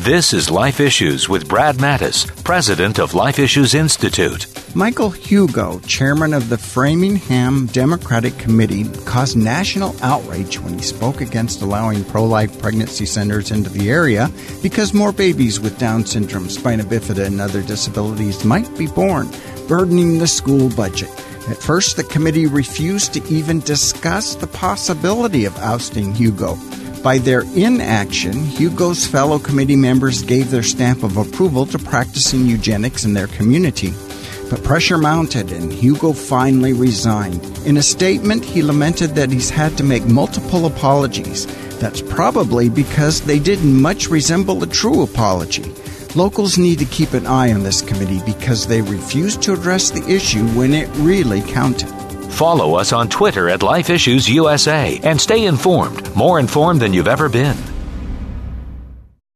This is Life Issues with Brad Mattis, president of Life Issues Institute. Michael Hugo, chairman of the Framingham Democratic Committee, caused national outrage when he spoke against allowing pro-life pregnancy centers into the area because more babies with Down syndrome, spina bifida, and other disabilities might be born, burdening the school budget. At first, the committee refused to even discuss the possibility of ousting Hugo. By their inaction, Hugo's fellow committee members gave their stamp of approval to practicing eugenics in their community. But pressure mounted, and Hugo finally resigned. In a statement, he lamented that he's had to make multiple apologies. That's probably because they didn't much resemble a true apology. Locals need to keep an eye on this committee because they refused to address the issue when it really counted. Follow us on Twitter at Life Issues USA and stay informed, more informed than you've ever been.